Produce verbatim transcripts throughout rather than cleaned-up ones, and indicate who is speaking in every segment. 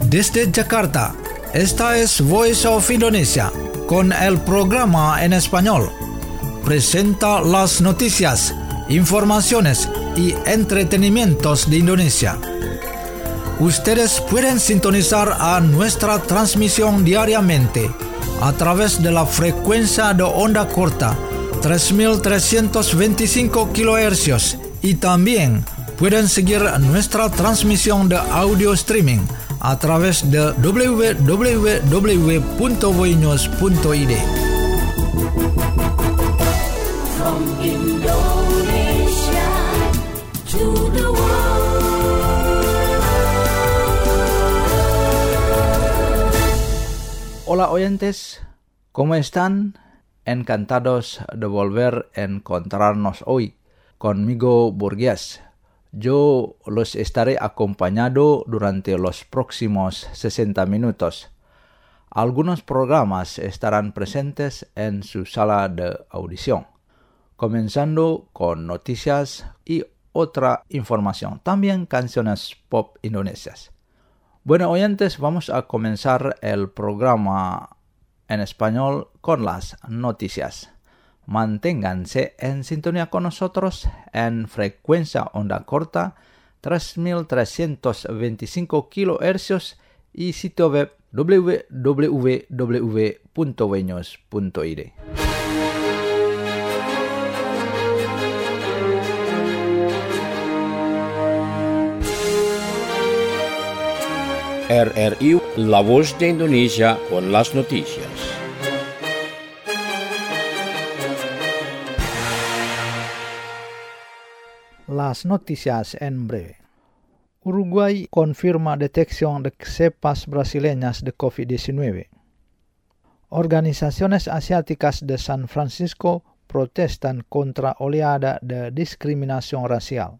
Speaker 1: Desde Jakarta, esta es Voice of Indonesia, con el programa en español. Presenta las noticias, informaciones y entretenimientos de Indonesia. Ustedes pueden sintonizar a nuestra transmisión diariamente a través de la frecuencia de onda corta tres mil trescientos veinticinco kilohercios y también pueden seguir nuestra transmisión de audio streaming a través de doble u doble u doble u punto voinews punto i d.
Speaker 2: From Indonesia to the world.
Speaker 3: Hola oyentes, ¿cómo están? Encantados de volver a encontrarnos hoy conmigo Burgués. Yo los estaré acompañado durante los próximos sesenta minutos. Algunos programas estarán presentes en su sala de audición, comenzando con noticias y otra información, también canciones pop indonesias. Bueno, oyentes, vamos a comenzar el programa en español con las noticias. Manténganse en sintonía con nosotros en frecuencia onda corta tres mil trescientos veinticinco kilohercios y sitio web doble u doble u doble u punto voinews punto i d.
Speaker 4: R R I, La Voz de Indonesia con las noticias.
Speaker 5: Las noticias en breve. Uruguay confirma detección de cepas brasileñas de covid diecinueve. Organizaciones asiáticas de San Francisco protestan contra oleada de discriminación racial.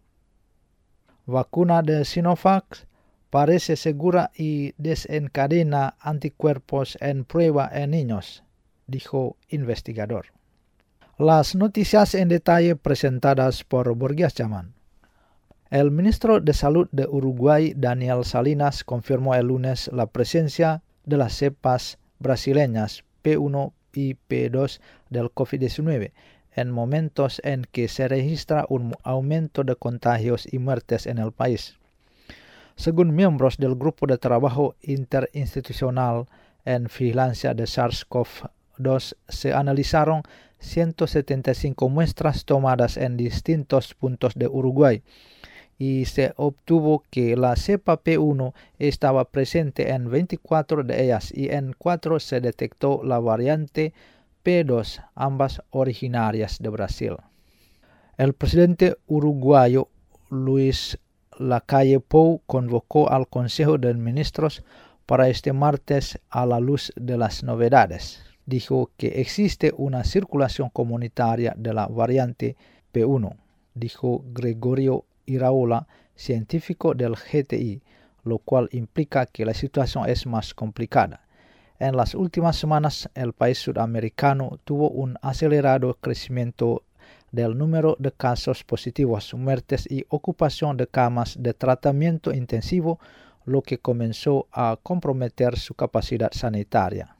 Speaker 5: Vacuna de Sinovac parece segura y desencadena anticuerpos en prueba en niños, dijo investigador. Las noticias en detalle presentadas por Burgués Jaman. El ministro de Salud de Uruguay, Daniel Salinas, confirmó el lunes la presencia de las cepas brasileñas P uno y P dos del covid diecinueve en momentos en que se registra un aumento de contagios y muertes en el país. Según miembros del Grupo de Trabajo Interinstitucional en Vigilancia de SARS-CoV dos, se analizaron ciento setenta y cinco muestras tomadas en distintos puntos de Uruguay y se obtuvo que la cepa P uno estaba presente en veinticuatro de ellas y en cuatro se detectó la variante P dos, ambas originarias de Brasil. El presidente uruguayo Luis Lacalle Pou convocó al Consejo de Ministros para este martes a la luz de las novedades. Dijo que existe una circulación comunitaria de la variante P uno, dijo Gregorio Iraola, científico del G T I, lo cual implica que la situación es más complicada. En las últimas semanas, el país sudamericano tuvo un acelerado crecimiento del número de casos positivos, muertes y ocupación de camas de tratamiento intensivo, lo que comenzó a comprometer su capacidad sanitaria.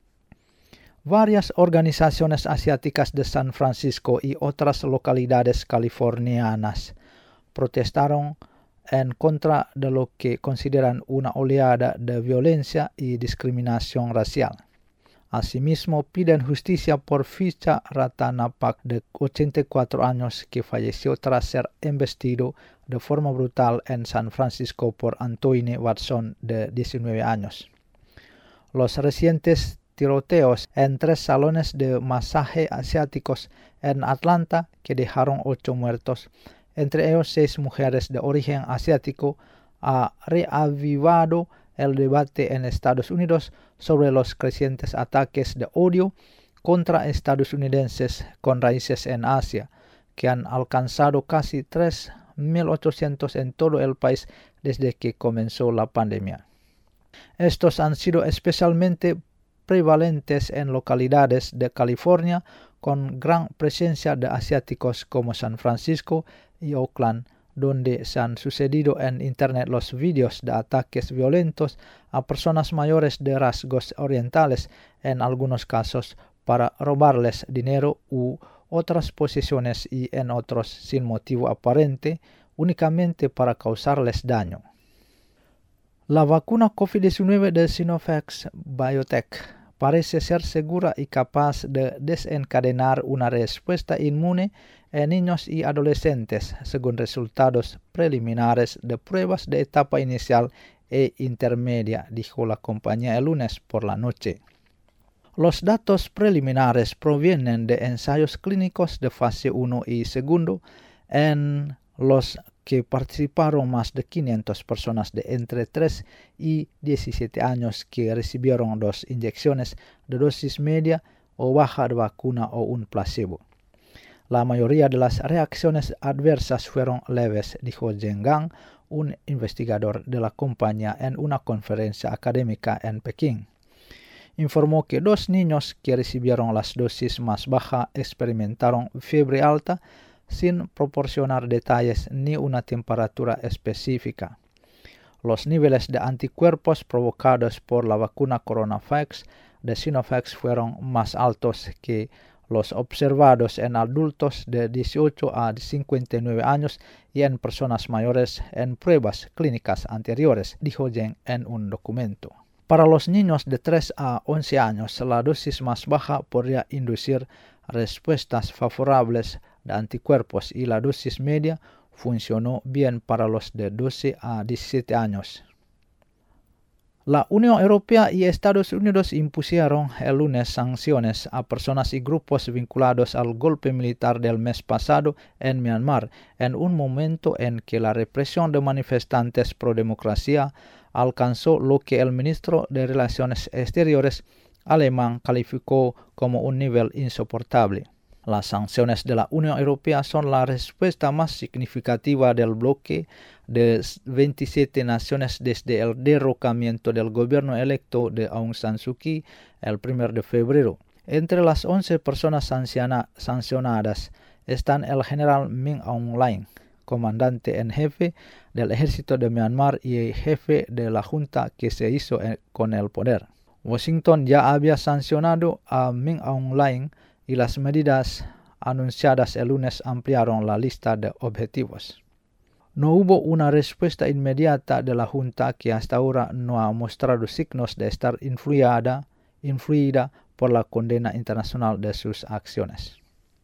Speaker 5: Varias organizaciones asiáticas de San Francisco y otras localidades californianas protestaron en contra de lo que consideran una oleada de violencia y discriminación racial. Asimismo, piden justicia por Ficha Ratanapak, de ochenta y cuatro años, que falleció tras ser embestido de forma brutal en San Francisco por Antoine Watson, de diecinueve años. Los recientes tiroteos en tres salones de masaje asiáticos en Atlanta, que dejaron ocho muertos, entre ellos seis mujeres de origen asiático, ha reavivado el debate en Estados Unidos sobre los crecientes ataques de odio contra estadounidenses con raíces en Asia, que han alcanzado casi tres mil ochocientos en todo el país desde que comenzó la pandemia. Estos han sido especialmente prevalentes en localidades de California con gran presencia de asiáticos como San Francisco y Oakland, donde se han sucedido en Internet los vídeos de ataques violentos a personas mayores de rasgos orientales, en algunos casos para robarles dinero u otras posesiones y en otros sin motivo aparente, únicamente para causarles daño. La vacuna COVID diecinueve de Sinovac Biotech parece ser segura y capaz de desencadenar una respuesta inmune en niños y adolescentes, según resultados preliminares de pruebas de etapa inicial e intermedia, dijo la compañía el lunes por la noche. Los datos preliminares provienen de ensayos clínicos de fase uno y segundo, en los que participaron más de quinientas personas de entre tres y diecisiete años que recibieron dos inyecciones de dosis media o baja de vacuna o un placebo. La mayoría de las reacciones adversas fueron leves, dijo Zheng Gang, un investigador de la compañía, en una conferencia académica en Pekín. Informó que dos niños que recibieron las dosis más bajas experimentaron fiebre alta, sin proporcionar detalles ni una temperatura específica. Los niveles de anticuerpos provocados por la vacuna Coronavac de Sinovac fueron más altos que los observados en adultos de dieciocho a cincuenta y nueve años y en personas mayores en pruebas clínicas anteriores, dijo Zheng en un documento. Para los niños de tres a once años, la dosis más baja podría inducir respuestas favorables de anticuerpos y la dosis media funcionó bien para los de doce a diecisiete años. La Unión Europea y Estados Unidos impusieron el lunes sanciones a personas y grupos vinculados al golpe militar del mes pasado en Myanmar, en un momento en que la represión de manifestantes pro democracia alcanzó lo que el ministro de Relaciones Exteriores alemán calificó como un nivel insoportable. Las sanciones de la Unión Europea son la respuesta más significativa del bloque de veintisiete naciones desde el derrocamiento del gobierno electo de Aung San Suu Kyi el primero de febrero. Entre las once personas sanciona, sancionadas están el general Min Aung Hlaing, comandante en jefe del ejército de Myanmar y jefe de la junta que se hizo con el poder. Washington ya había sancionado a Min Aung Hlaing y las medidas anunciadas el lunes ampliaron la lista de objetivos. No hubo una respuesta inmediata de la Junta, que hasta ahora no ha mostrado signos de estar influida, influida por la condena internacional de sus acciones.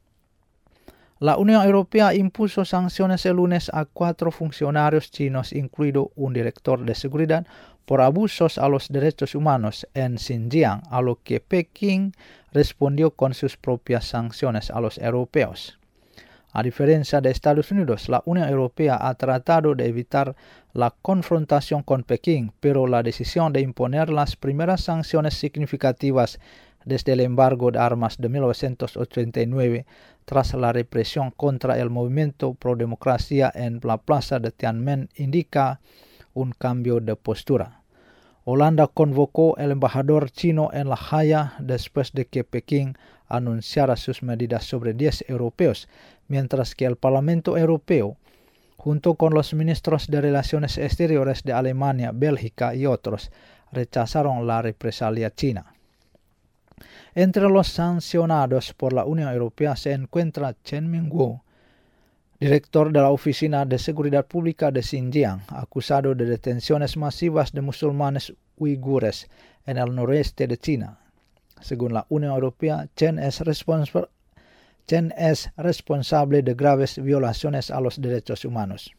Speaker 5: La Unión Europea impuso sanciones el lunes a cuatro funcionarios chinos, incluido un director de seguridad, por abusos a los derechos humanos en Xinjiang, a lo que Pekín respondió con sus propias sanciones a los europeos. A diferencia de Estados Unidos, la Unión Europea ha tratado de evitar la confrontación con Pekín, pero la decisión de imponer las primeras sanciones significativas desde el embargo de armas de mil novecientos ochenta y nueve, tras la represión contra el movimiento pro democracia en la plaza de Tiananmen, indica un cambio de postura. Holanda convocó al embajador chino en La Haya después de que Pekín anunciara sus medidas sobre diez europeos, mientras que el Parlamento Europeo, junto con los ministros de Relaciones Exteriores de Alemania, Bélgica y otros, rechazaron la represalia china. Entre los sancionados por la Unión Europea se encuentra Chen Mingguo, director de la Oficina de Seguridad Pública de Xinjiang, acusado de detenciones masivas de musulmanes uigures en el noroeste de China. Según la Unión Europea, Chen es, respons- Chen es responsable de graves violaciones a los derechos humanos.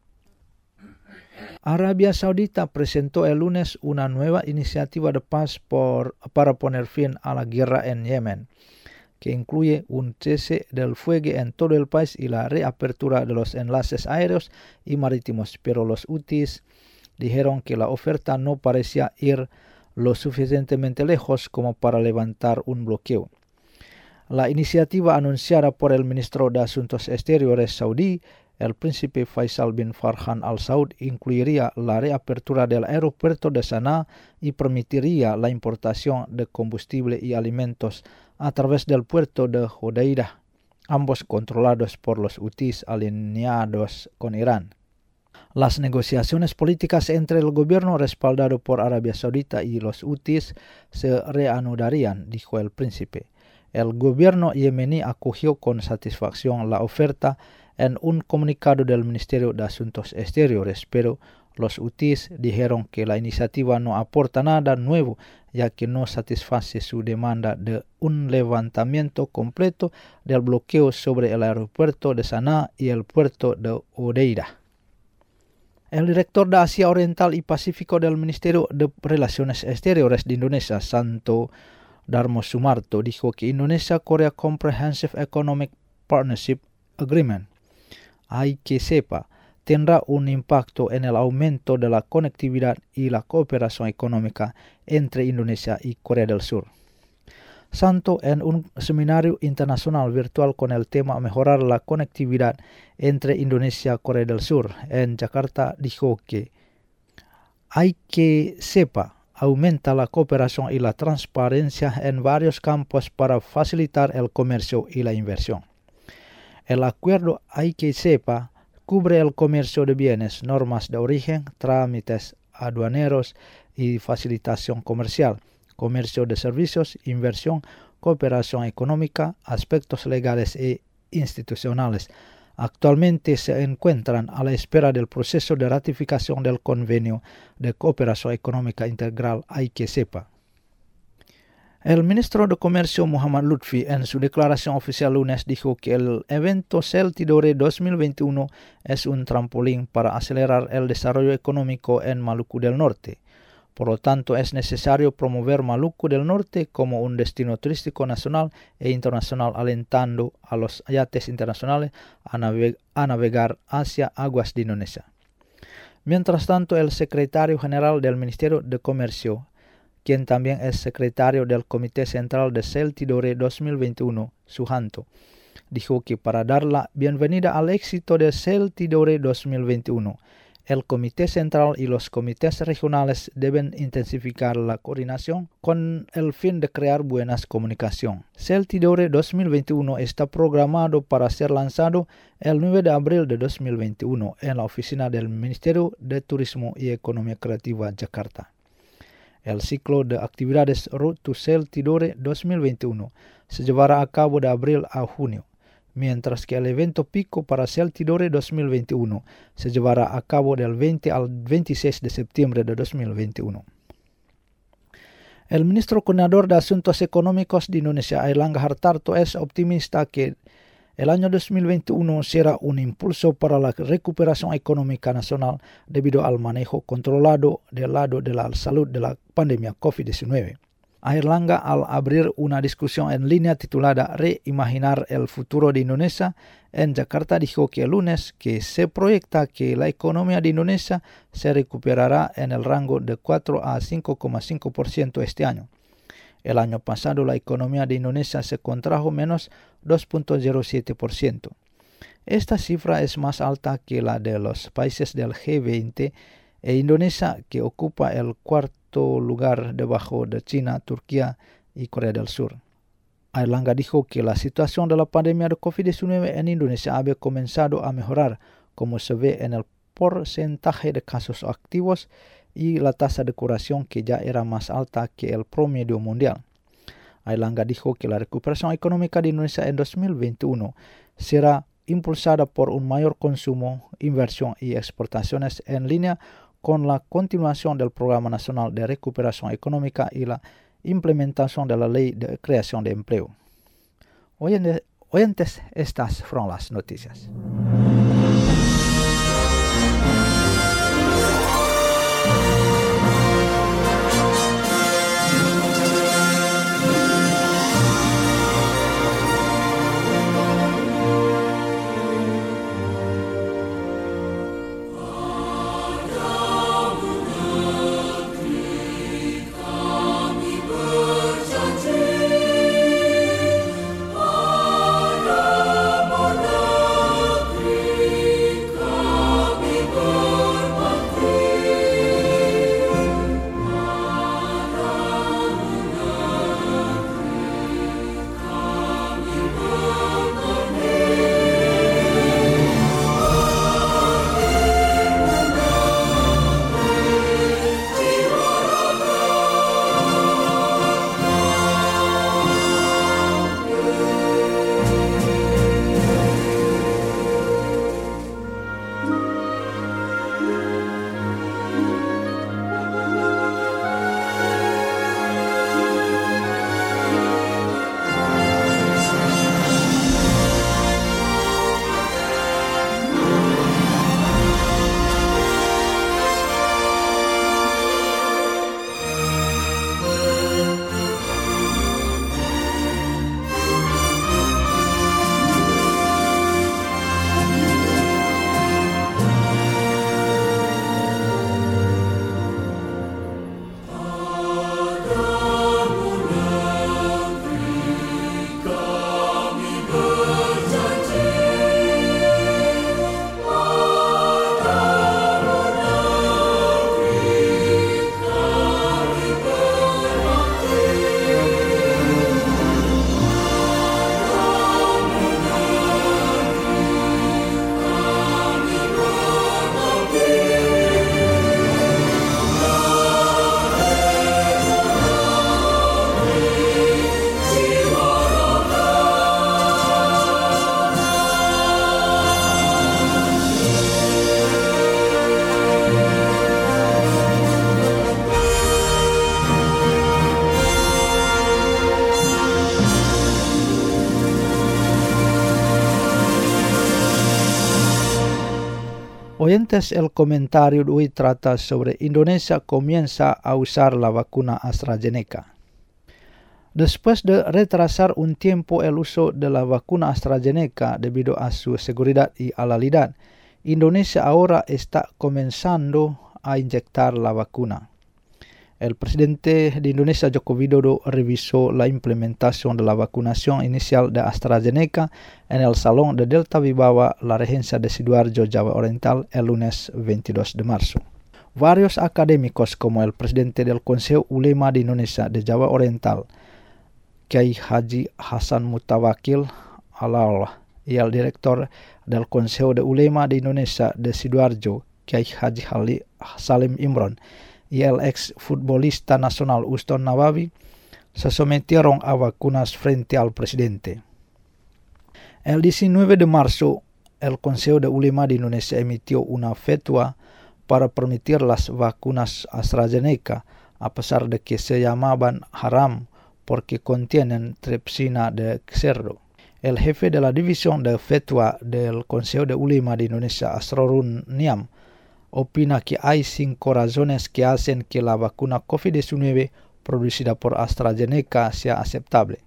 Speaker 5: Arabia Saudita presentó el lunes una nueva iniciativa de paz por, para poner fin a la guerra en Yemen, que incluye un cese del fuego en todo el país y la reapertura de los enlaces aéreos y marítimos, pero los hutíes dijeron que la oferta no parecía ir lo suficientemente lejos como para levantar un bloqueo. La iniciativa anunciada por el ministro de Asuntos Exteriores saudí, el príncipe Faisal bin Farhan Al Saud, incluiría la reapertura del aeropuerto de Sanaa y permitiría la importación de combustible y alimentos a través del puerto de Hodeidah, ambos controlados por los hutíes alineados con Irán. Las negociaciones políticas entre el gobierno respaldado por Arabia Saudita y los hutíes se reanudarían, dijo el príncipe. El gobierno yemení acogió con satisfacción la oferta en un comunicado del Ministerio de Asuntos Exteriores, pero los hutíes dijeron que la iniciativa no aporta nada nuevo, ya que no satisface su demanda de un levantamiento completo del bloqueo sobre el aeropuerto de Sanaa y el puerto de Hodeida. El director de Asia Oriental y Pacífico del Ministerio de Relaciones Exteriores de Indonesia, Santo Darmo Sumarto, dijo que Indonesia-Korea Comprehensive Economic Partnership Agreement, I K C E P A, tendrá un impacto en el aumento de la conectividad y la cooperación económica entre Indonesia y Corea del Sur. Santo, en un seminario internacional virtual con el tema Mejorar la conectividad entre Indonesia y Corea del Sur en Jakarta, dijo que I K C E P A aumenta la cooperación y la transparencia en varios campos para facilitar el comercio y la inversión. El acuerdo I K C E P A cubre el comercio de bienes, normas de origen, trámites aduaneros y facilitación comercial, comercio de servicios, inversión, cooperación económica, aspectos legales e institucionales. Actualmente se encuentran a la espera del proceso de ratificación del Convenio de Cooperación Económica Integral I K C E P A. El ministro de Comercio Muhammad Lutfi en su declaración oficial lunes dijo que el evento Celtidore dos mil veintiuno es un trampolín para acelerar el desarrollo económico en Maluku del Norte. Por lo tanto, es necesario promover Maluku del Norte como un destino turístico nacional e internacional, alentando a los yates internacionales a, naveg- a navegar hacia aguas de Indonesia. Mientras tanto, el secretario general del Ministerio de Comercio, quien también es secretario del Comité Central de Celtidore dos mil veintiuno, Suhanto, dijo que para dar la bienvenida al éxito de Celtidore dos mil veintiuno, el Comité Central y los comités regionales deben intensificar la coordinación con el fin de crear buenas comunicación. Celtidore dos mil veintiuno está programado para ser lanzado el nueve de abril de dos mil veintiuno en la oficina del Ministerio de Turismo y Economía Creativa, Jakarta. El ciclo de actividades Road to Celtidore dos mil veintiuno se llevará a cabo de abril a junio, mientras que el evento pico para Celtidore dos mil veintiuno se llevará a cabo del veinte al veintiséis de septiembre de dos mil veintiuno. El ministro coordinador de Asuntos Económicos de Indonesia, Airlangga Hartarto, es optimista que el año dos mil veintiuno será un impulso para la recuperación económica nacional debido al manejo controlado del lado de la salud de la pandemia COVID diecinueve. Airlangga, al abrir una discusión en línea titulada Reimaginar el futuro de Indonesia en Jakarta, dijo que el lunes que se proyecta que la economía de Indonesia se recuperará en el rango de cuatro a cinco coma cinco por ciento este año. El año pasado la economía de Indonesia se contrajo menos dos punto cero siete por ciento. Esta cifra es más alta que la de los países del G veinte e Indonesia, que ocupa el cuarto lugar debajo de China, Turquía y Corea del Sur. Airlangga dijo que la situación de la pandemia de COVID diecinueve en Indonesia había comenzado a mejorar, como se ve en el porcentaje de casos activos y la tasa de curación, que ya era más alta que el promedio mundial. Airlangga dijo que la recuperación económica de Indonesia en dos mil veintiuno será impulsada por un mayor consumo, inversión y exportaciones en línea con la continuación del Programa Nacional de Recuperación Económica y la implementación de la Ley de Creación de Empleo. Oyentes, estas fueron las noticias.
Speaker 2: Negeri
Speaker 5: Oyentes, el comentario de hoy trata sobre Indonesia comienza a usar la vacuna AstraZeneca. Después de retrasar un tiempo el uso de la vacuna AstraZeneca debido a su seguridad y letalidad, Indonesia ahora está comenzando a inyectar la vacuna. El presidente de Indonesia, Joko Widodo, revisó la implementación de la vacunación inicial de AstraZeneca en el Salón de Delta Vibhawa, la Regencia de Sidoarjo, Java Oriental, el lunes veintidós de marzo. Varios académicos, como el presidente del Consejo Ulema de Indonesia de Java Oriental, Kiai Haji Hasan Mutawakil Al-Allah, y el director del Consejo de Ulema de Indonesia de Sidoarjo, Kiai Haji Hali Salim Imron, y el ex futbolista nacional Uston Nawawi, se sometieron a vacunas frente al presidente. El diecinueve de marzo, el Consejo de Ulema de Indonesia emitió una fetua para permitir las vacunas AstraZeneca, a pesar de que se llamaban haram porque contienen tripsina de cerdo. El jefe de la división de fetua del Consejo de Ulema de Indonesia, Asrorun Niam, opina que hay cinco razones que hacen que la vacuna COVID diecinueve producida por AstraZeneca sea aceptable.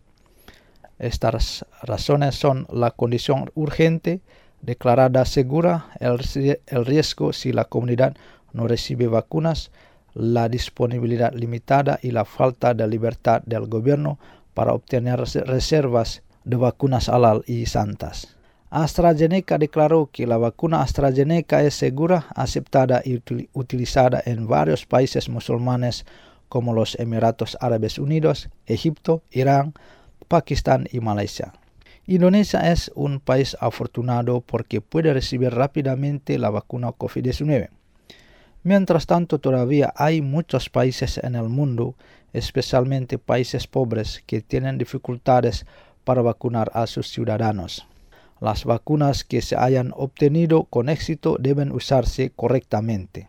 Speaker 5: Estas razones son la condición urgente, declarada segura, el, el riesgo si la comunidad no recibe vacunas, la disponibilidad limitada y la falta de libertad del gobierno para obtener reservas de vacunas halal y santas. AstraZeneca declaró que la vacuna AstraZeneca es segura, aceptada y util- utilizada en varios países musulmanes como los Emiratos Árabes Unidos, Egipto, Irán, Pakistán y Malaysia. Indonesia es un país afortunado porque puede recibir rápidamente la vacuna COVID diecinueve. Mientras tanto, todavía hay muchos países en el mundo, especialmente países pobres, que tienen dificultades para vacunar a sus ciudadanos. Las vacunas que se hayan obtenido con éxito deben usarse correctamente.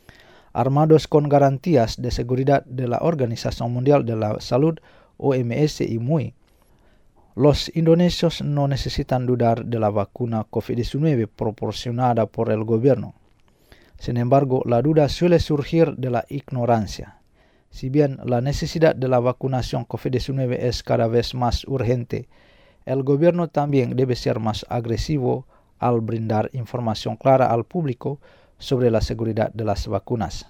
Speaker 5: Armados con garantías de seguridad de la Organización Mundial de la Salud, O M S y M U I, los indonesios no necesitan dudar de la vacuna COVID diecinueve proporcionada por el gobierno. Sin embargo, la duda suele surgir de la ignorancia. Si bien la necesidad de la vacunación COVID diecinueve es cada vez más urgente, el gobierno también debe ser más agresivo al brindar información clara al público sobre la seguridad de las vacunas.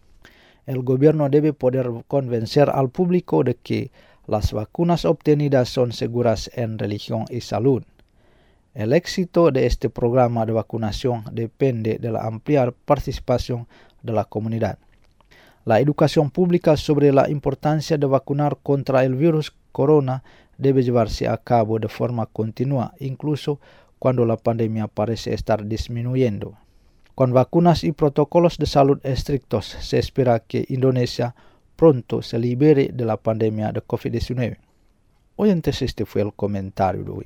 Speaker 5: El gobierno debe poder convencer al público de que las vacunas obtenidas son seguras en religión y salud. El éxito de este programa de vacunación depende de la amplia participación de la comunidad. La educación pública sobre la importancia de vacunar contra el virus corona debe llevarse a cabo de forma continua, incluso cuando la pandemia parece estar disminuyendo. Con vacunas y protocolos de salud estrictos, se espera que Indonesia pronto se libere de la pandemia de COVID diecinueve. Oyentes, este fue el comentario de hoy.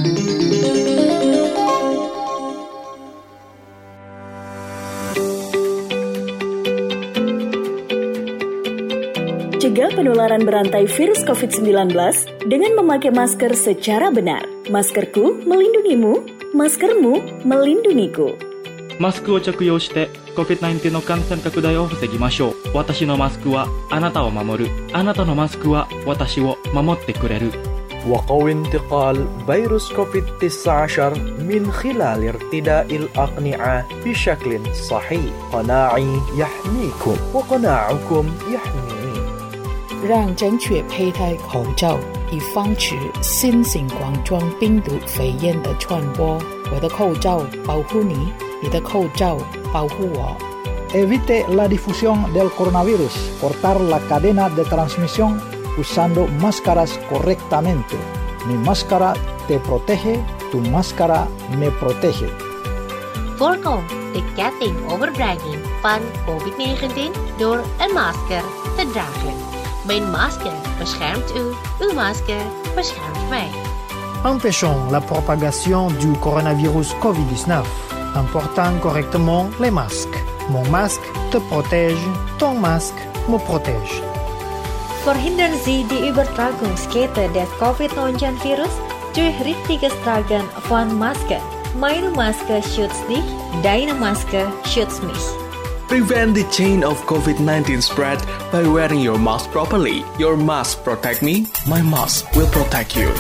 Speaker 6: Cegah penularan berantai virus covid sembilan belas dengan memakai masker secara benar. Maskerku melindungimu, maskermu melindungiku.
Speaker 7: マスクを着用して コビッドナインティーン の感染拡大を防ぎましょう。私のマスクはあなたを守る。あなたのマスクは私を守ってくれる。
Speaker 8: وقوي انتقال فيروس كوفيد تسعة عشر من خلال ارتداء الأقنعة بشكل صحيح. قناعي يحميكم وقناعكم يحميني.
Speaker 9: 让正确佩戴口罩，以防止新型冠状病毒肺炎的传播。我的口罩保护你，你的口罩保护我。
Speaker 5: Evite la difusión del coronavirus. Cortar la cadena de transmisión usando máscaras correctamente. Mi máscara te protege, tu máscara me protege.
Speaker 10: Voorkom de ketting overdrijving van covid negentien door een masker te dragen. Mijn masker beschermt u, uw masker beschermt mij.
Speaker 11: Empêchons la propagation du coronavirus covid dix-neuf en portant correctement les masques. Mon masque te protège, ton masque me protège.
Speaker 12: Verhindern Sie die Übertragungskette des covid negentien virus durch richtiges Tragen von Masken. Meine Maske schützt dich, deine Maske schützt mich.
Speaker 8: Prevent the chain of COVID nineteen spread by wearing your mask properly. Your mask protect me, my mask will protect you.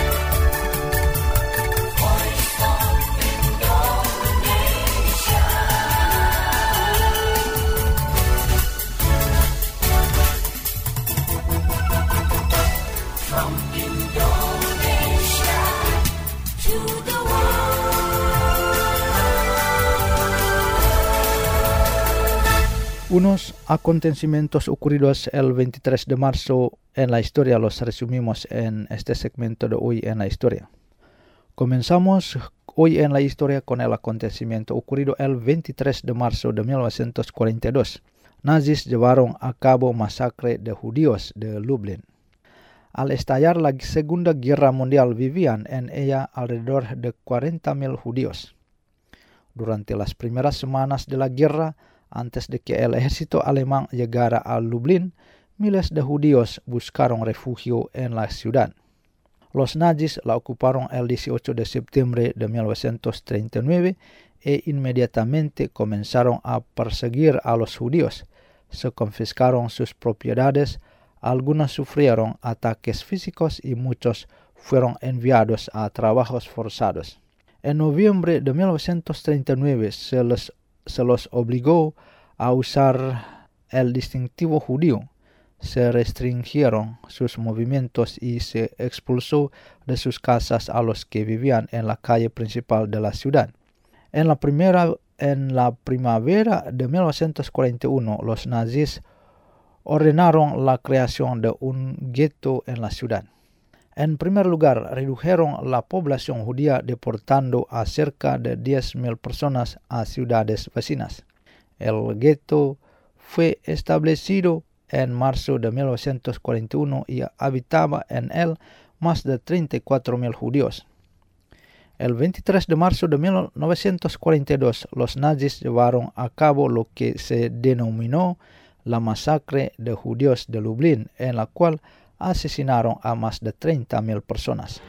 Speaker 5: Unos acontecimientos ocurridos el veintitrés de marzo en la historia los resumimos en este segmento de hoy en la historia. Comenzamos hoy en la historia con el acontecimiento ocurrido el veintitrés de marzo de mil novecientos cuarenta y dos. Nazis llevaron a cabo masacre de judíos de Lublin. Al estallar la Segunda Guerra Mundial vivían en ella alrededor de cuarenta mil judíos. Durante las primeras semanas de la guerra, antes de que el ejército alemán llegara a Lublin, miles de judíos buscaron refugio en la ciudad. Los nazis la ocuparon el dieciocho de septiembre de mil novecientos treinta y nueve e inmediatamente comenzaron a perseguir a los judíos. Se confiscaron sus propiedades, algunos sufrieron ataques físicos y muchos fueron enviados a trabajos forzados. En noviembre de mil novecientos treinta y nueve se les se los obligó a usar el distintivo judío, se restringieron sus movimientos y se expulsó de sus casas a los que vivían en la calle principal de la ciudad. En la, primera, en la primavera de mil novecientos cuarenta y uno, los nazis ordenaron la creación de un gueto en la ciudad. En primer lugar, redujeron la población judía deportando a cerca de diez mil personas a ciudades vecinas. El gueto fue establecido en marzo de mil novecientos cuarenta y uno y habitaba en él más de treinta y cuatro mil judíos. El veintitrés de marzo de mil novecientos cuarenta y dos, los nazis llevaron a cabo lo que se denominó la masacre de judíos de Lublin, en la cual asesinaron a más de treinta mil personas.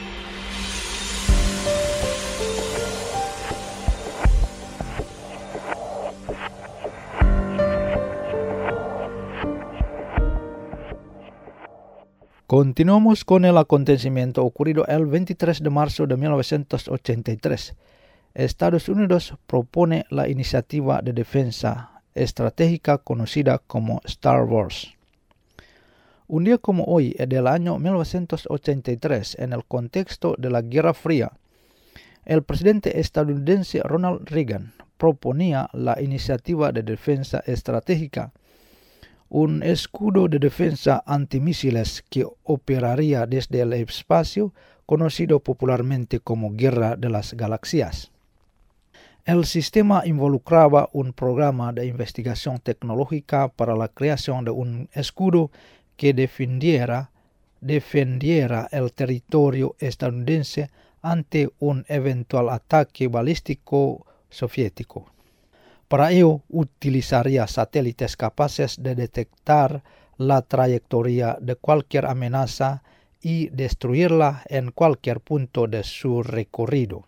Speaker 5: Continuamos con el acontecimiento ocurrido el veintitrés de marzo de mil novecientos ochenta y tres. Estados Unidos propone la iniciativa de defensa estratégica conocida como Star Wars. Un día como hoy, del año mil novecientos ochenta y tres, en el contexto de la Guerra Fría, el presidente estadounidense Ronald Reagan proponía la iniciativa de defensa estratégica, un escudo de defensa antimisiles que operaría desde el espacio, conocido popularmente como Guerra de las Galaxias. El sistema involucraba un programa de investigación tecnológica para la creación de un escudo que defendiera, defendiera el territorio estadounidense ante un eventual ataque balístico soviético. Para ello, utilizaría satélites capaces de detectar la trayectoria de cualquier amenaza y destruirla en cualquier punto de su recorrido.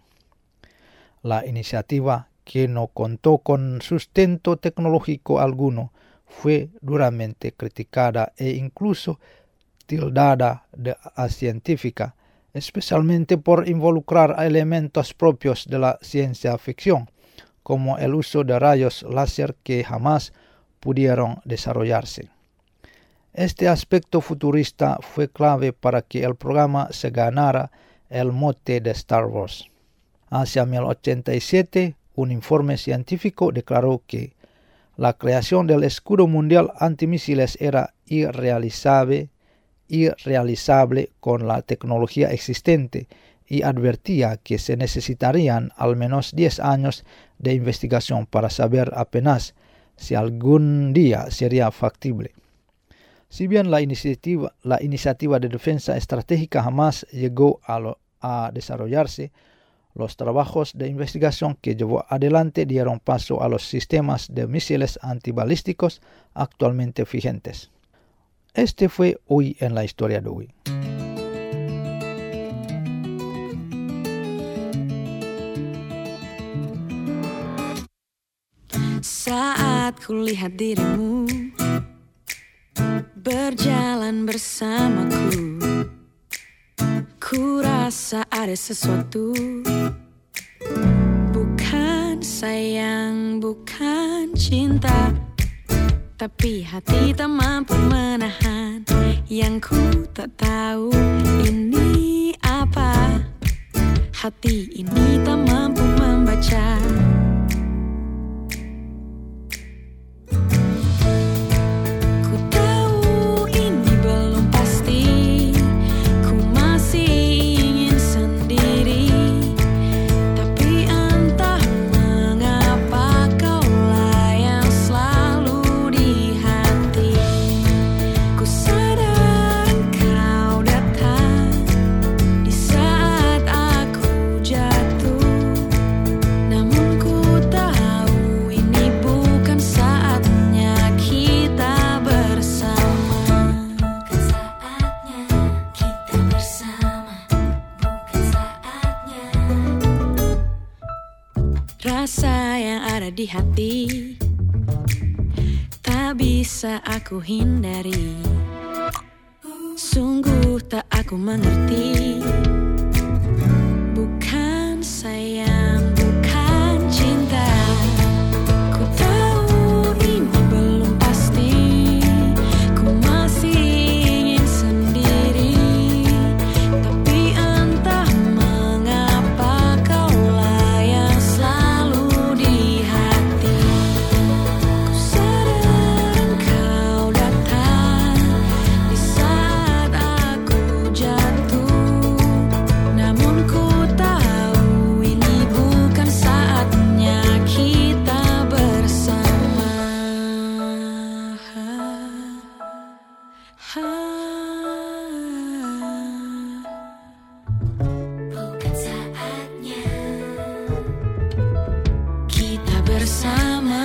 Speaker 5: La iniciativa, que no contó con sustento tecnológico alguno, fue duramente criticada e incluso tildada de acientífica, especialmente por involucrar elementos propios de la ciencia ficción, como el uso de rayos láser que jamás pudieron desarrollarse. Este aspecto futurista fue clave para que el programa se ganara el mote de Star Wars. Hacia mil ochenta y siete, un informe científico declaró que la creación del escudo mundial antimisiles era irrealizable, irrealizable con la tecnología existente y advertía que se necesitarían al menos diez años de investigación para saber apenas si algún día sería factible. Si bien la iniciativa, la iniciativa de defensa estratégica jamás llegó a, lo, a desarrollarse, los trabajos de investigación que llevó adelante dieron paso a los sistemas de misiles antibalísticos actualmente vigentes. Este fue hoy en la historia de hoy.
Speaker 13: Saat kulihat dirimu berjalan bersamaku, ku rasa ada sesuatu. Bukan sayang, bukan cinta, tapi hati tak mampu menahan. Yang ku tak tahu ini apa, hati ini tak mampu membaca. Rasa yang ada di hati tak bisa aku hindari. Sungguh tak aku mengerti. Bukan sayang, bukan cinta. Ku tahu ini belum pasti. Ku masih ingin sendiri. Tapi entah mengapa kaulah yang selalu di hati. Ku sadar engkau datang di saat aku jatuh. Namun ku tahu ini bukan saatnya kita bersama. Bukan saatnya kita bersama.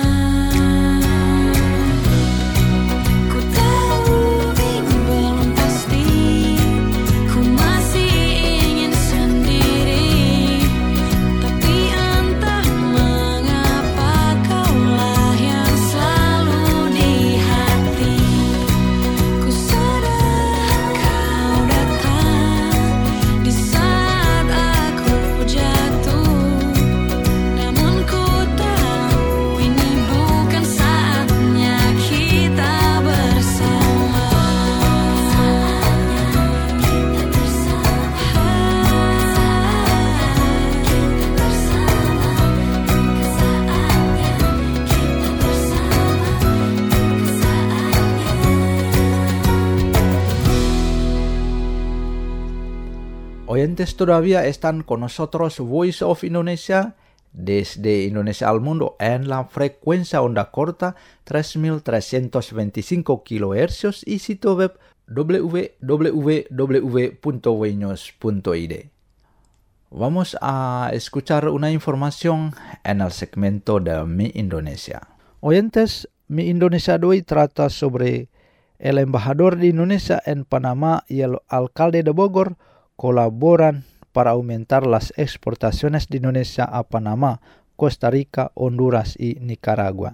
Speaker 13: Ku tahu ini belum pasti. Ku masih ingin sendiri. Tapi entah mengapa kaulah yang selalu di hati. Ku sadar kau datang di saat aku jatuh. Namun ku tahu ini bukan saatnya kita bersama. Kita
Speaker 3: Oyentes todavía están con nosotros Voice of Indonesia desde Indonesia al mundo en la frecuencia onda corta tres mil trescientos veinticinco kilohercios y sitio web w w w punto voinews punto i d. Vamos a escuchar una información en el segmento de Mi Indonesia.
Speaker 5: Oyentes, Mi Indonesia de hoy trata sobre el embajador de Indonesia en Panamá y el alcalde de Bogor colaboran para aumentar las exportaciones de Indonesia a Panamá, Costa Rica, Honduras y Nicaragua.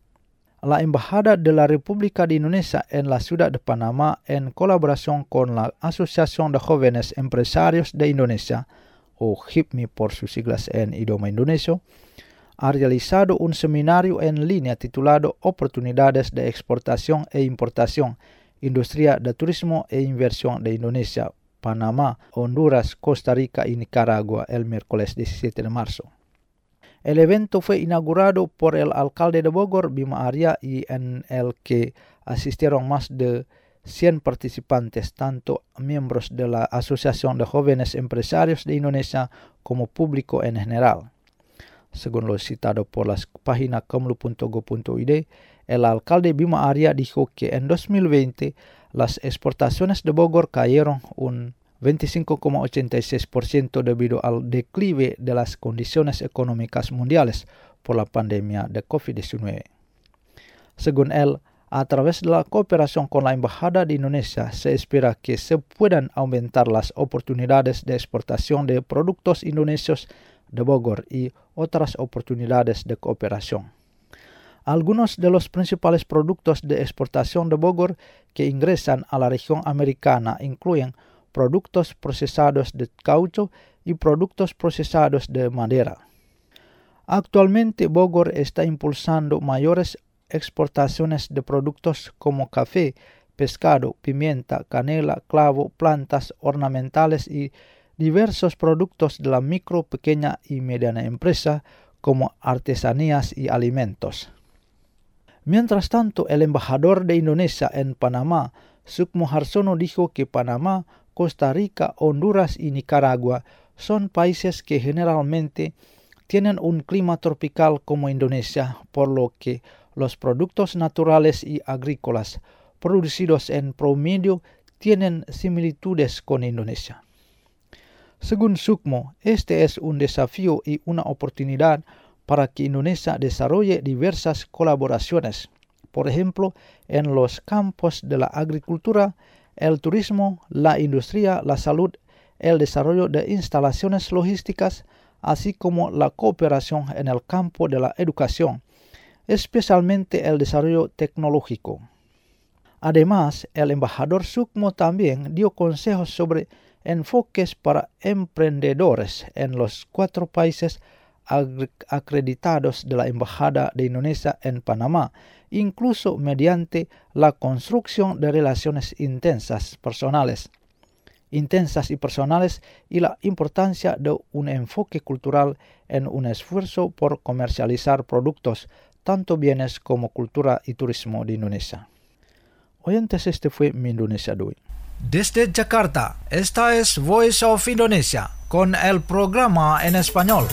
Speaker 5: La Embajada de la República de Indonesia en la ciudad de Panamá, en colaboración con la Asociación de Jóvenes Empresarios de Indonesia, o H I P M I por sus siglas en idioma indonesio, ha realizado un seminario en línea titulado Oportunidades de Exportación e Importación, Industria de Turismo e Inversión de Indonesia, Panamá, Honduras, Costa Rica y Nicaragua el miércoles diecisiete de marzo. El evento fue inaugurado por el alcalde de Bogor, Bima Arya, y en el que asistieron más de cien participantes, tanto miembros de la Asociación de Jóvenes Empresarios de Indonesia como público en general. Según lo citado por la página kemlu punto go punto i d, el alcalde Bima Arya dijo que en dos mil veinte las exportaciones de Bogor cayeron un veinticinco coma ochenta y seis por ciento debido al declive de las condiciones económicas mundiales por la pandemia de covid diecinueve. Según él, a través de la cooperación con la Embajada de Indonesia, se espera que se puedan aumentar las oportunidades de exportación de productos indonesios de Bogor y otras oportunidades de cooperación. Algunos de los principales productos de exportación de Bogor que ingresan a la región americana incluyen productos procesados de caucho y productos procesados de madera. Actualmente Bogor está impulsando mayores exportaciones de productos como café, pescado, pimienta, canela, clavo, plantas ornamentales y diversos productos de la micro, pequeña y mediana empresa como artesanías y alimentos. Mientras tanto, el embajador de Indonesia en Panamá, Sukmo Harsono, dijo que Panamá, Costa Rica, Honduras y Nicaragua son países que generalmente tienen un clima tropical como Indonesia, por lo que los productos naturales y agrícolas producidos en promedio tienen similitudes con Indonesia. Según Sukmo, este es un desafío y una oportunidad para que Indonesia desarrolle diversas colaboraciones, por ejemplo, en los campos de la agricultura, el turismo, la industria, la salud, el desarrollo de instalaciones logísticas, así como la cooperación en el campo de la educación, especialmente el desarrollo tecnológico. Además, el embajador Sukmo también dio consejos sobre enfoques para emprendedores en los cuatro países acreditados de la Embajada de Indonesia en Panamá, incluso mediante la construcción de relaciones intensas personales, intensas y personales y la importancia de un enfoque cultural en un esfuerzo por comercializar productos, tanto bienes como cultura y turismo de Indonesia. Oyentes, este fue mi Indonesia de hoy.
Speaker 1: Desde Jakarta, esta es Voice of Indonesia con el programa en español.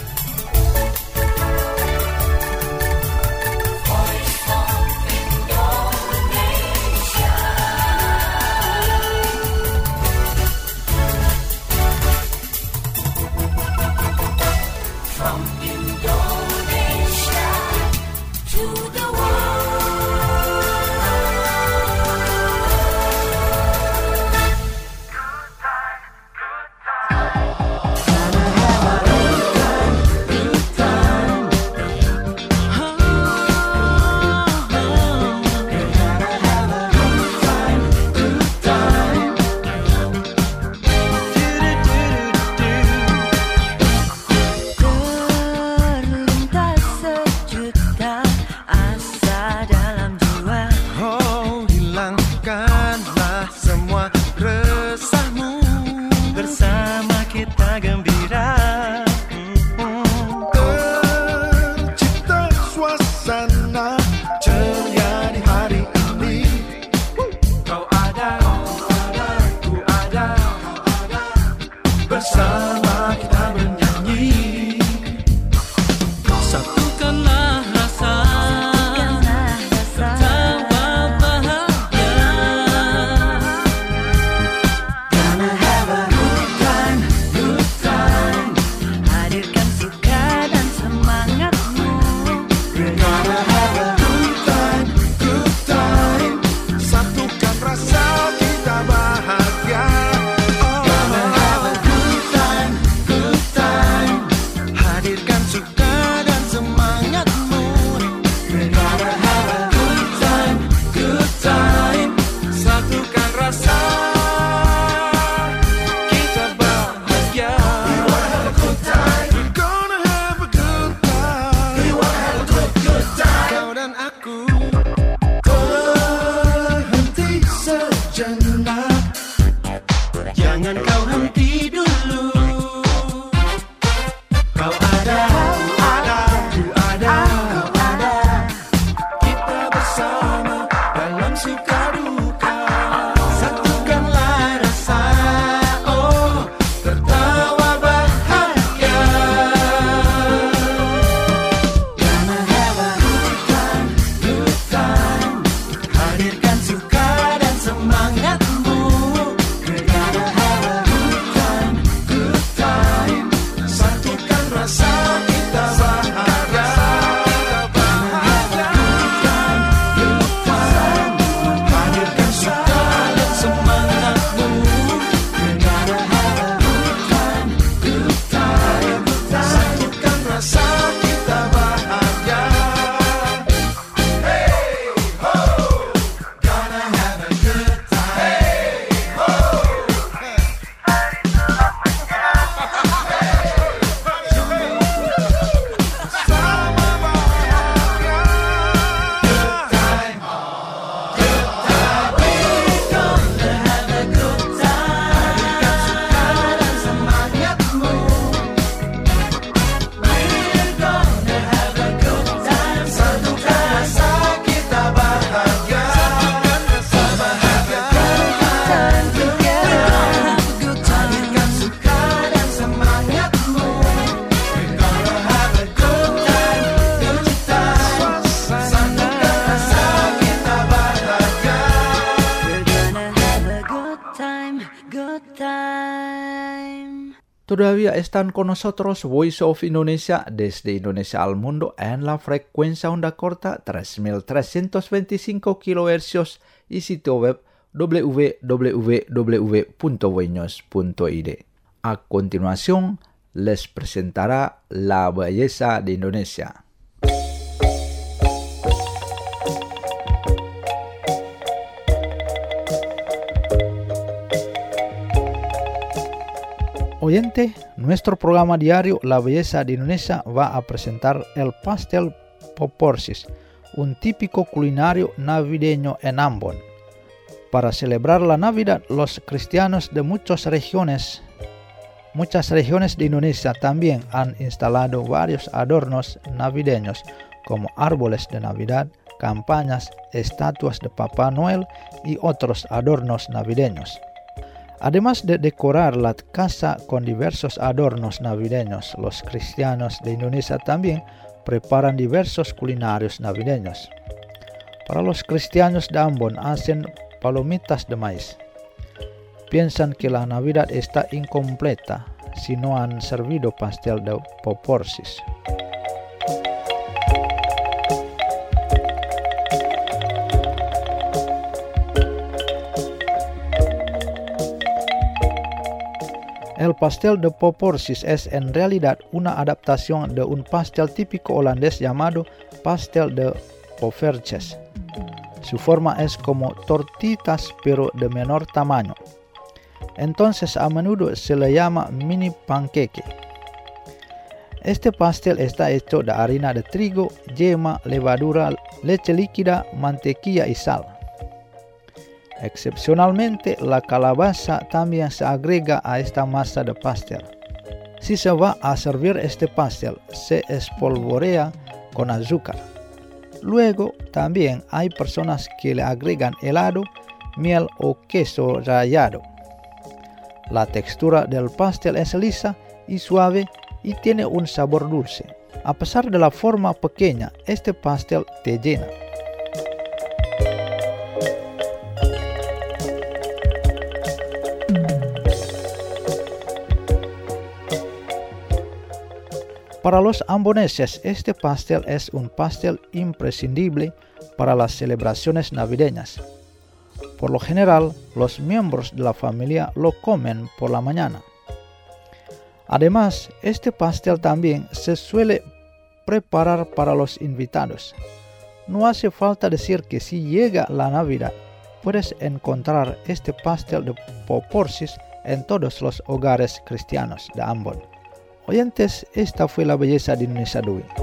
Speaker 3: Todavía están con nosotros Voice of Indonesia desde Indonesia al mundo en la frecuencia onda corta tres mil trescientos veinticinco kilohercios y sitio web w w w punto voinews punto i d. A continuación, les presentará La Belleza de Indonesia.
Speaker 5: Oyente, nuestro programa diario La Belleza de Indonesia va a presentar el pastel Poporsis, un típico culinario navideño en Ambon. Para celebrar la Navidad, los cristianos de muchas regiones, muchas regiones de Indonesia también han instalado varios adornos navideños como árboles de Navidad, campañas, estatuas de Papá Noel y otros adornos navideños. Además de decorar la casa con diversos adornos navideños, los cristianos de Indonesia también preparan diversos culinarios navideños. Para los cristianos de Ambon hacen palomitas de maíz. Piensan que la Navidad está incompleta si no han servido pastel de Poporsis. El pastel de Poporsis es en realidad una adaptación de un pastel típico holandés llamado pastel de Povertjes. Su forma es como tortitas pero de menor tamaño. Entonces a menudo se le llama mini panqueque. Este pastel está hecho de harina de trigo, yema, levadura, leche líquida, mantequilla y sal. Excepcionalmente, la calabaza también se agrega a esta masa de pastel. Si se va a servir este pastel, se espolvorea con azúcar. Luego, también hay personas que le agregan helado, miel o queso rallado. La textura del pastel es lisa y suave y tiene un sabor dulce. A pesar de la forma pequeña, este pastel te llena. Para los amboneses, este pastel es un pastel imprescindible para las celebraciones navideñas. Por lo general, los miembros de la familia lo comen por la mañana. Además, este pastel también se suele preparar para los invitados. No hace falta decir que si llega la Navidad, puedes encontrar este pastel de Poporsis en todos los hogares cristianos de Ambon. Oyentes, esta fue La Belleza de Indonesia de hoy.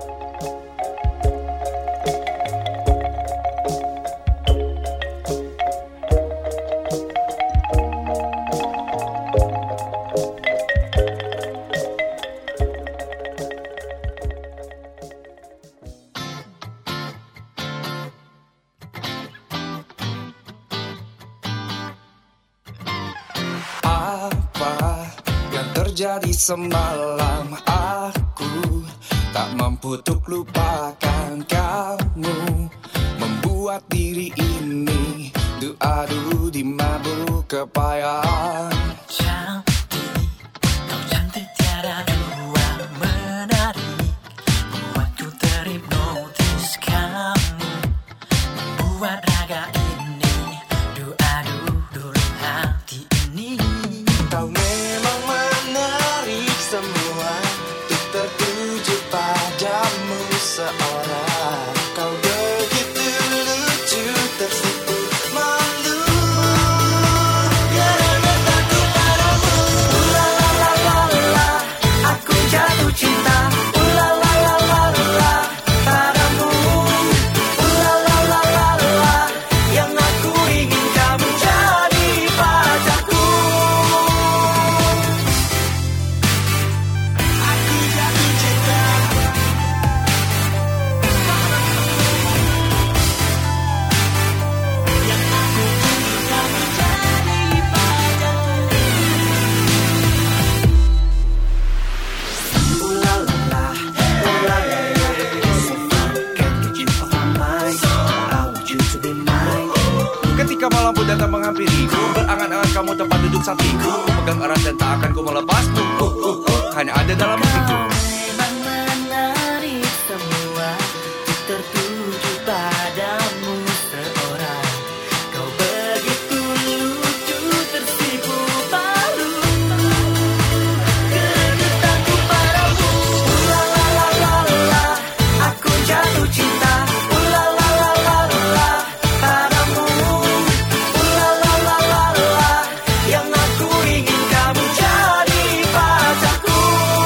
Speaker 14: Jadi semalam aku tak mampu untuk lupakan kamu, membuat diri ini adu-adu di mabuk kepayan. Cantik, kau cantik tiada dua, menarik, membuatku terhipnotis kamu, membuat raga ini adu-adu dulu hati ini. Kau memang menarik semua, untuk tertuju padamu seorang. Kau begitu lucu, tersipu malu karena takut padamu. Ula la la la la, aku jatuh cinta. Ula la la la la, padamu. Ula la la la la, yang aku ingin kamu jadi pacarku. Aku jatuh cinta. Ketika malam pun datang menghampiriku, berangan-angan kamu tempat duduk sampingku, pegang erat dan tak akan ku melepasmu. Oh,
Speaker 8: yang ada dalam hatiku.
Speaker 14: Memang menarik semua, tertuju padamu seorang. Kau begitu lucu, tersipu malu. Keregetanku padamu, la la la la la, aku jatuh cinta. La la la la la, padamu. La la la la la, yang aku ingin kamu jadi pacarku.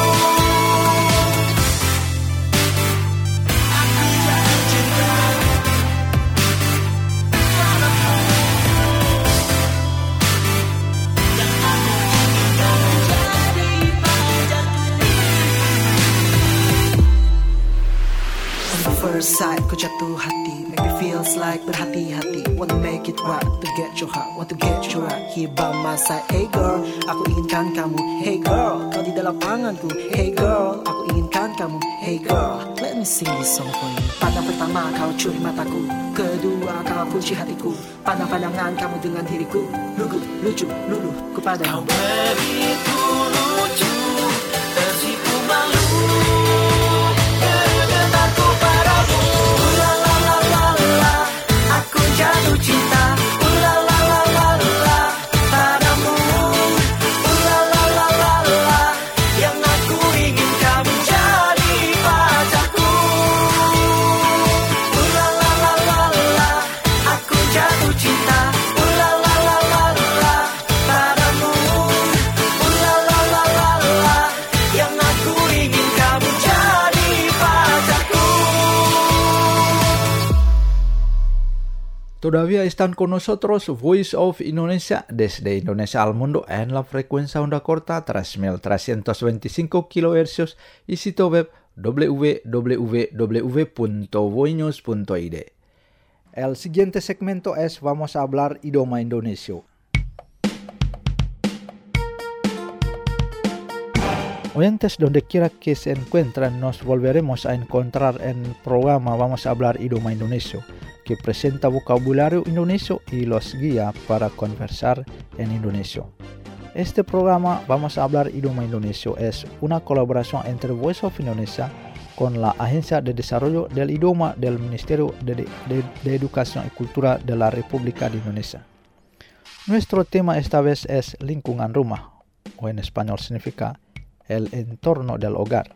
Speaker 15: On the first sight, ku jatuh hati. Make me feels like berhati-hati. Wanna make it right to get your heart, want to get you right here by my side. Hey girl, aku inginkan kamu. Hey girl, kau di dalam anganku. Hey girl, aku inginkan kamu. Hey girl, let me sing this song for you. Pandang pertama kau curi mataku, kedua kau kunci hatiku. Pandang-pandangan kamu dengan diriku, lugu, lucu, luluh kepadamu.
Speaker 14: Kau begitu lucu, tersipu malu. Keregetanku padamu, la la la la la, aku jatuh cinta. La la la la la, padamu. La la la la la, yang aku ingin kamu jadi pacarku. La la la la la, aku jatuh cinta. La la la la la, padamu. La la la la la, yang aku ingin kamu jadi pacarku.
Speaker 3: Todavía están con nosotros Voice of Indonesia desde Indonesia al mundo en la frecuencia onda corta tres mil trescientos veinticinco kilohercios y sitio web w w w punto voinews punto i d. El siguiente segmento es vamos a hablar idioma Indonesia. Oyentes donde quiera que se encuentren, nos volveremos a encontrar en el programa Vamos a hablar idioma Indonesia, que presenta vocabulario indonesio y los guía para conversar en indonesio. Este programa Vamos a hablar idioma Indonesia es una colaboración entre Voice of Indonesia con la Agencia de Desarrollo del Idioma del Ministerio de, de, de, de Educación y Cultura de la República de Indonesia. Nuestro tema esta vez es lingkungan rumah, o en español significa el entorno del hogar.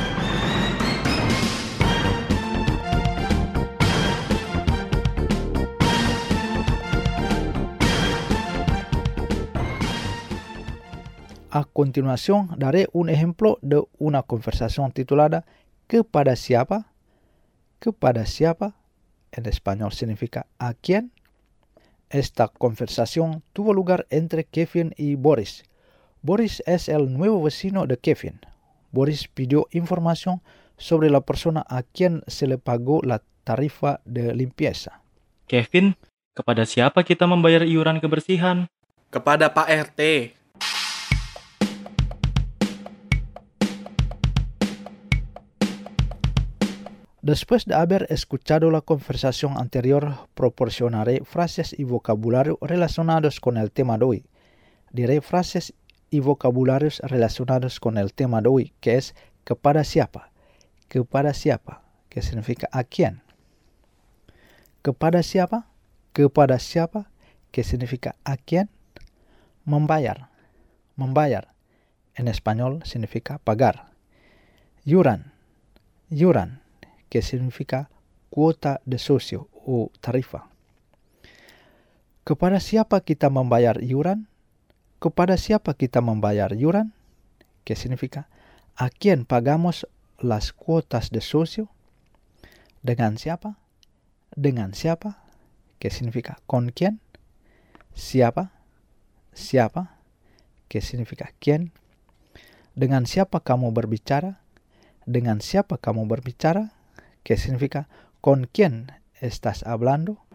Speaker 3: A continuación daré un ejemplo de una conversación titulada ¿Kepada siapa? ¿Kepada siapa? En español significa ¿a quién? Esta conversación tuvo lugar entre Kevin y Boris. Boris es el nuevo vecino de Kevin. Boris pidió información sobre la persona a quien se le pagó la tarifa de limpieza.
Speaker 7: Kevin, kepada siapa kita membayar iuran kebersihan?
Speaker 8: Kepada Pak R T.
Speaker 5: Después de haber escuchado la conversación anterior, proporcionaré frases y vocabulario relacionados con el tema de hoy. Diré frases y vocabularios relacionados con el tema de hoy, que es kepada siapa. Kepada siapa, que significa ¿a quién? Kepada siapa? Kepada siapa, que significa ¿a quién? Membayar. Membayar. En español significa pagar. Yuran. Yuran, que significa cuota de socio o tarifa. Kepada siapa kita membayar iuran? Kepada siapa kita membayar iuran? Que significa ¿a quién pagamos las cuotas de socio? ¿Dengan siapa? ¿Dengan siapa? Que significa ¿con quién? ¿Siapa? ¿Siapa? Que significa ¿quién? ¿Dengan siapa kamu berbicara? ¿Dengan siapa kamu berbicara? Que significa ¿con quién estás hablando?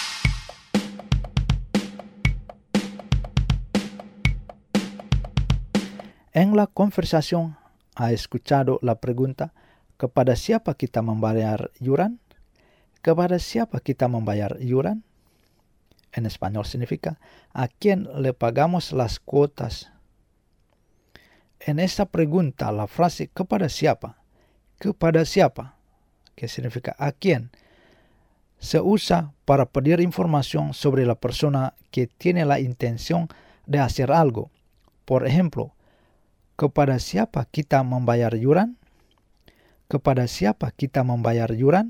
Speaker 5: En la conversación ha escuchado la pregunta ¿kepada siapa kita membayar iuran? ¿Kepada siapa kita membayar iuran? En español significa ¿a quién le pagamos las cuotas? En esta pregunta la frase kepada siapa, kepada siapa, que significa a quién, se usa para pedir información sobre la persona que tiene la intención de hacer algo. Por ejemplo, kepada siapa kita membayar yuran? Kepada siapa kita membayar yuran?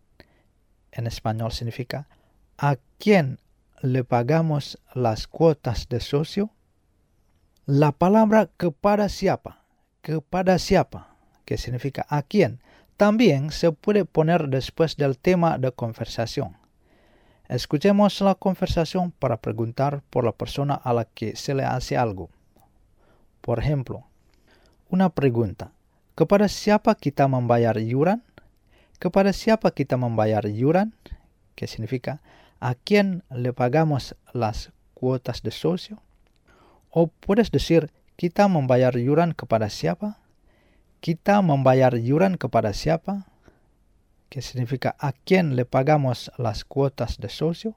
Speaker 5: En español significa ¿a quién le pagamos las cuotas de socio? La palabra kepada siapa, kepada siapa, que significa a quién, también se puede poner después del tema de conversación. Escuchemos la conversación para preguntar por la persona a la que se le hace algo. Por ejemplo, una pregunta. ¿Kepada siapa kita membayar yuran? ¿Kepada siapa kita membayar yuran? Que significa ¿a quién le pagamos las cuotas de socio? O puedes decir ¿kita membayar yuran kepada siapa? ¿Kita membayar yuran kepada siapa? Que significa ¿a quién le pagamos las cuotas de socio?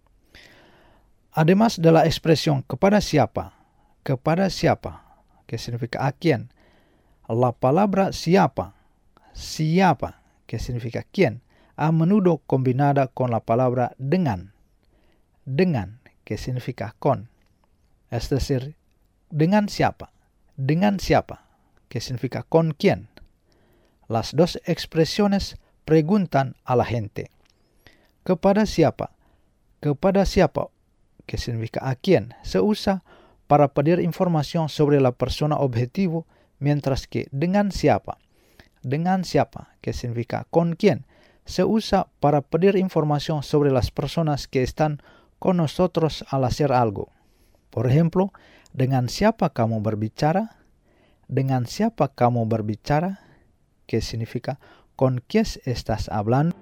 Speaker 5: Además de la expresión kepada siapa, kepada siapa, que significa ¿a quién?, la palabra siapa, siapa, que significa quién, a menudo combinada con la palabra dengan, dengan, que significa con. Es decir, dengan siapa, dengan siapa, que significa con quién. Las dos expresiones preguntan a la gente. Kepada siapa, kepada siapa, que significa a quién, se usa para pedir información sobre la persona objetivo, mientras que dengan siapa, dengan siapa, que significa con quién, se usa para pedir información sobre las personas que están con nosotros al hacer algo. Por ejemplo, dengan siapa kamu berbicara, dengan siapa kamu berbicara, que significa con quién estás hablando.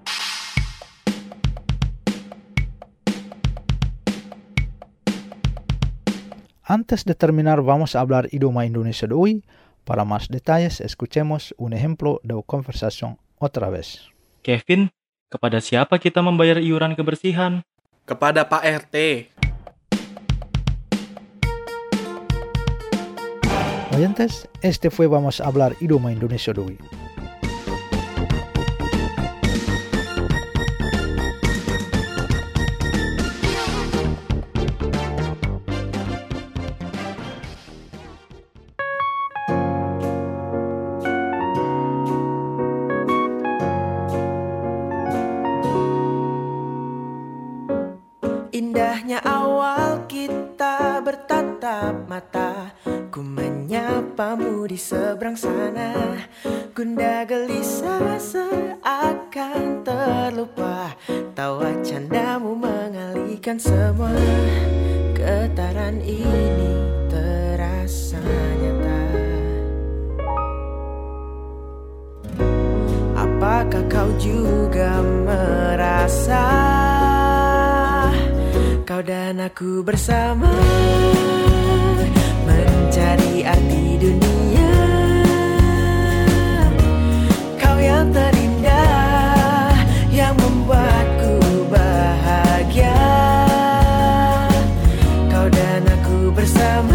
Speaker 5: Antes de terminar, vamos a hablar idioma Indonesia de hoy. Para más detalles, escuchemos un ejemplo de conversación otra vez.
Speaker 7: Kevin, kepada siapa kita membayar iuran kebersihan?
Speaker 8: Kepada Pak R T.
Speaker 5: Oyentes, este fue Vamos a hablar idioma Indonesia de hoy.
Speaker 15: Indahnya awal kita bertatap mata, ku menyapamu di seberang sana. Gunda gelisah seakan terlupa, tawa candamu mengalihkan semua. Getaran ini terasa nyata. Apakah kau juga merasa kau dan aku bersama mencari arti dunia? Kau yang terindah, yang membuatku bahagia. Kau dan aku bersama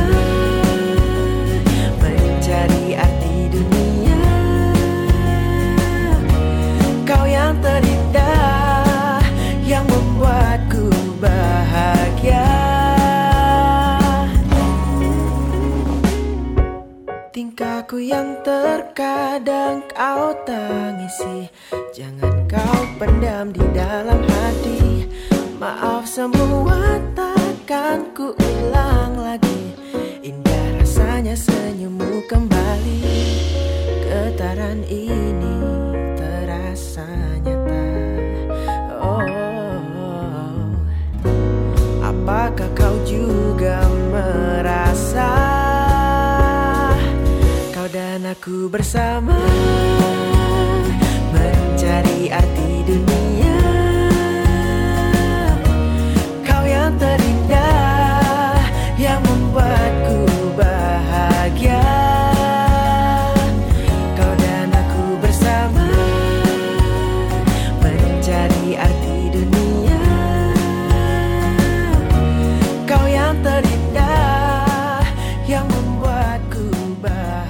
Speaker 15: mencari arti dunia. Kau yang terindah, yang membuatku bahagia. Tingkahku yang terkadang kau tangisi, jangan kau pendam di dalam hati. Maaf semua takkan ku ulang lagi. Indah rasanya senyummu kembali. Getaran ini terasa nyata. Oh, apakah kau juga merasa kau dan aku bersama mencari arti dunia? Kau yang terindah, yang membuatku bahagia. Kau dan aku bersama mencari arti dunia. Kau yang terindah, yang membuatku bahagia.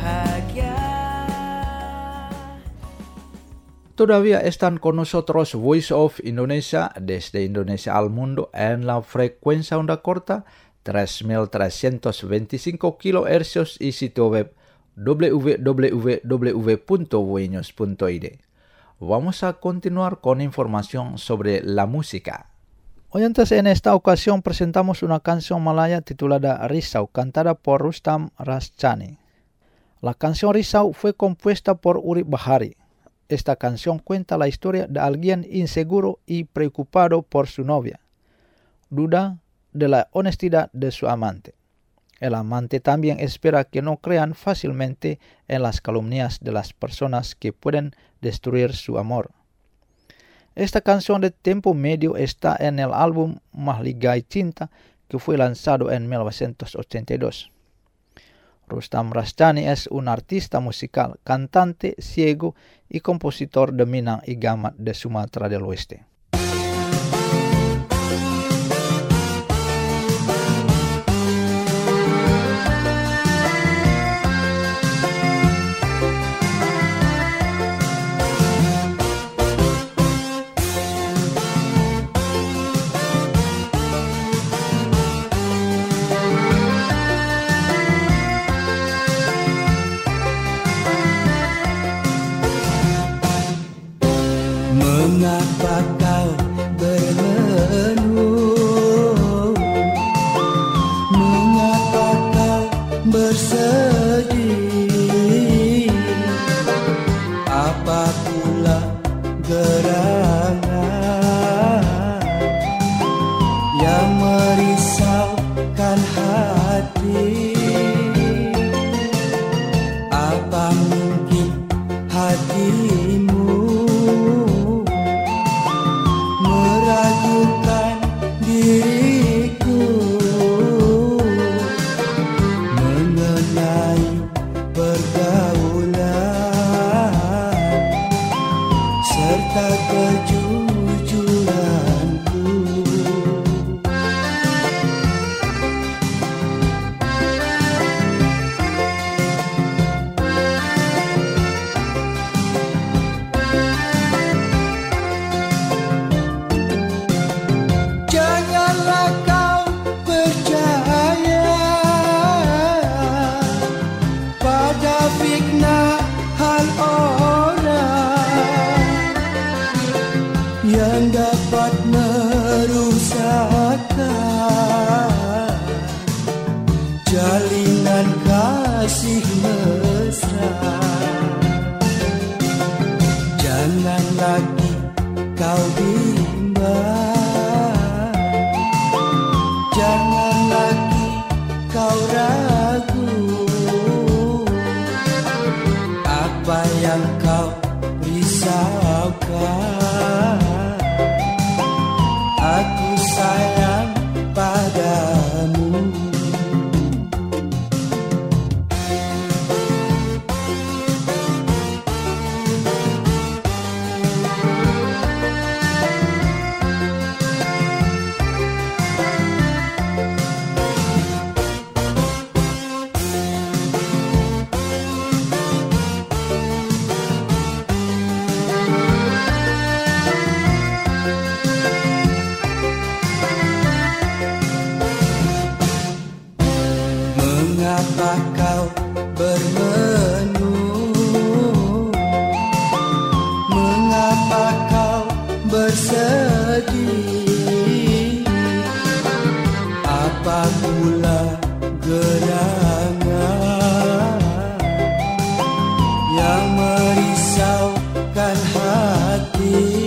Speaker 3: Todavía están con nosotros Voice of Indonesia desde Indonesia al mundo en la frecuencia onda corta tres mil trescientos veinticinco kilohercios y sitio web w w w punto voinews punto i d. Vamos a continuar con información sobre la música.
Speaker 5: Oyentes, en esta ocasión presentamos una canción malaya titulada Risau, cantada por Rustam Rasjani. La canción Risau fue compuesta por Urip Bahari. Esta canción cuenta la historia de alguien inseguro y preocupado por su novia. Duda de la honestidad de su amante. El amante también espera que no crean fácilmente en las calumnias de las personas que pueden destruir su amor. Esta canción de tempo medio está en el álbum Mahligai Cinta que fue lanzado en mil novecientos ochenta y dos. Rustam Rasjani es un artista musical, cantante, ciego y compositor de Minang y Gamat de Sumatera del Oeste.
Speaker 14: Mengapa kau bermenung? Mengapa kau bersedih? Apa pula gerangan yang merisaukan hati? Apa mungkin hatimu meragukan diriku mengenai pergaulan serta kejujuranku? Janganlah kau percaya pada fitnahan orang yang dapat merusakkan jalinan kasih mesra. Jangan lagi kau bimbang, jangan lagi kau ragu. Apa yang kau risaukan, aku sayang padamu. Mengapa kau bermenung? Mengapa kau bersedih? Apa pula gerangan yang merisaukan hati?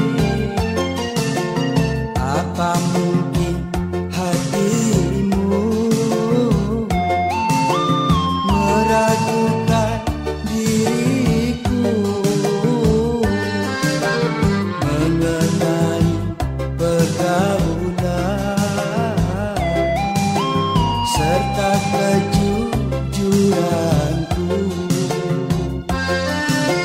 Speaker 14: Apa mungkin hatimu meragukan diriku mengenai pergaulan serta kejujuranku?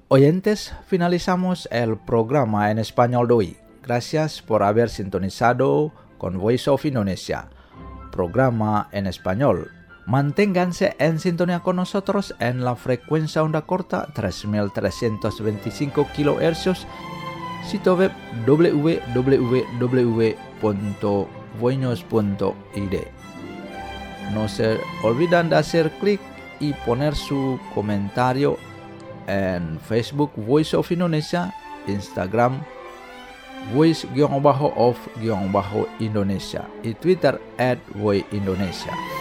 Speaker 3: Oyentes, finalizamos el programa en español de hoy. Gracias por haber sintonizado con Voice of Indonesia, programa en español. Manténganse en sintonía con nosotros en la frecuencia onda corta tres mil trescientos veinticinco kilohercios, sitio web w w w punto voinos punto i d. No se olviden de hacer clic y poner su comentario en Facebook Voice of Indonesia, Instagram Voice-of-Indonesia y Twitter at Voice Indonesia.